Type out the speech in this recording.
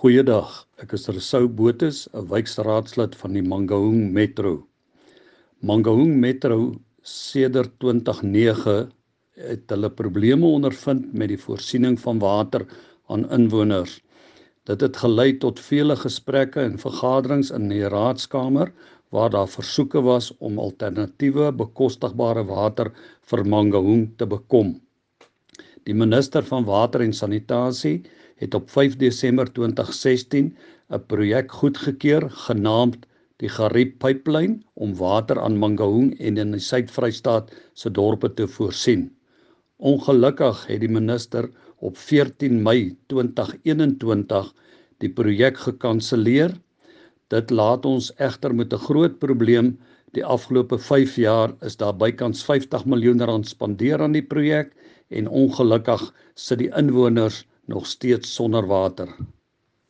Goeiedag, ek is Rousseau Botha, 'n wijkraadslid van die Mangaung Metro. Mangaung Metro sedert 2009 het hulle probleme ondervind met die voorsiening van water aan inwoners. Dit het gelei tot vele gesprekke en vergaderings in die raadskamer waar daar versoeke was om alternatiewe bekostigbare water vir Mangaung te bekom. Die minister van Water en Sanitasie het op 5 Desember 2016 'n projek goedgekeur genaamd die Gariep Pipeline om water aan Mangaung en in die Suid-Vrystaat se dorpe te voorsien. Ongelukkig het die minister op 14 Mei 2021 die projek gekanselleer. Dit laat ons egter met 'n groot probleem. Die afgelope 5 jaar is daar bykans R50 miljoen spandeer aan die projek en ongelukkig sit die inwoners nog steeds sonder water.